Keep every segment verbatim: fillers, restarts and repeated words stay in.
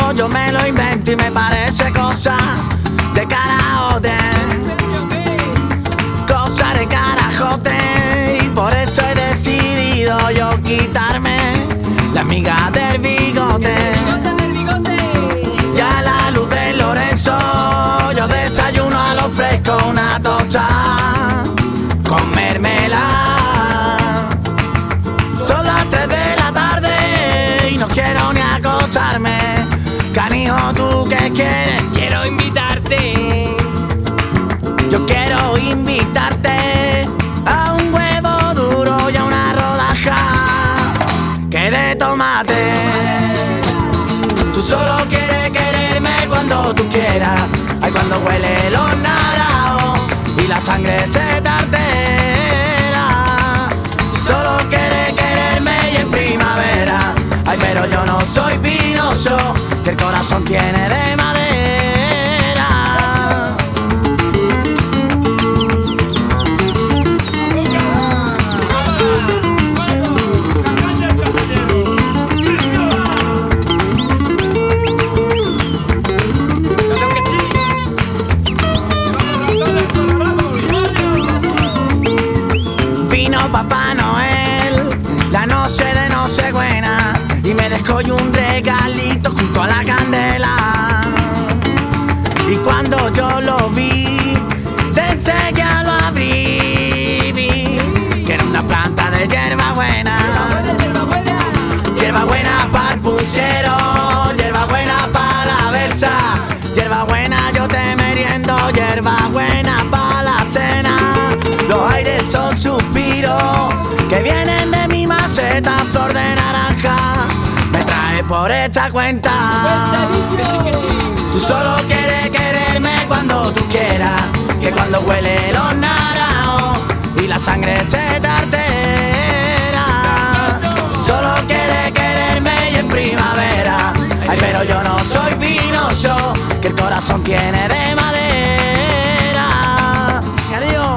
yo me lo invento y me parece cosa de carajote, cosa de carajote. Y por eso he decidido yo quitarme la miga del bigote. Y a la luz de Lorenzo yo desayuno a lo fresco una tocha con mermelada. Son las tres de la tarde y no quiero ni acostarme. Canijo, ¿tú qué quieres? Quiero invitarte. Yo quiero invitarte a un huevo duro y a una rodaja que de tomate. Tú solo quieres quererme cuando tú quieras. Ay, cuando huele los naranjos y la sangre se tartera. Tú solo quieres quererme y en primavera. Ay, pero yo no soy Pinocho, que el corazón tiene de madera. Vino Papá Noel la noche de Nochebuena y me dejó yo un regalito junto a la candela. Y cuando yo lo vi, pensé que ya lo abrí, vi que era una planta de hierbabuena. Hierbabuena para el puchero, hierbabuena para la versa, hierbabuena yo te meriendo, hierbabuena para la cena. Los aires son suspiros que vienen de mi maceta, flor de naranja me trae por esta cuenta. Tú solo quieres quererme cuando tú quieras, que cuando huele los naranjos y la sangre se tartera. Solo quieres quererme y en primavera. Ay, pero yo no soy Pinocho, que el corazón tiene de madera. Adiós.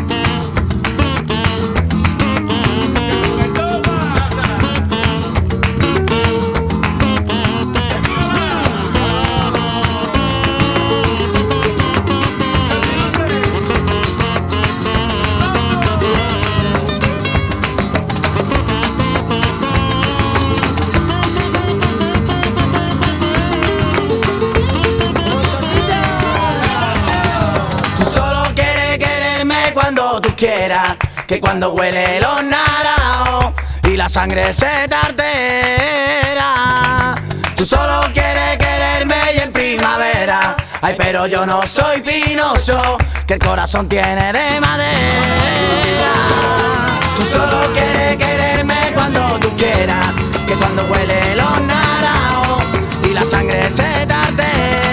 Cuando tú quieras, que cuando huele los naranjos y la sangre se tartera. Tú solo quieres quererme y en primavera. Ay, pero yo no soy Pinocho, que el corazón tiene de madera. Tú solo quieres quererme cuando tú quieras, que cuando huele los naranjos y la sangre se tartera.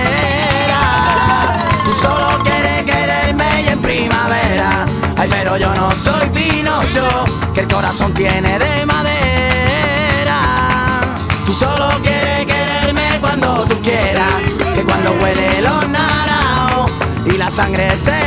Tú solo quieres quererme y en primavera. Ay, pero yo no soy Pinocho, que el corazón tiene de madera. Tú solo quieres quererme cuando tú quieras, que cuando huele los naranjos y la sangre se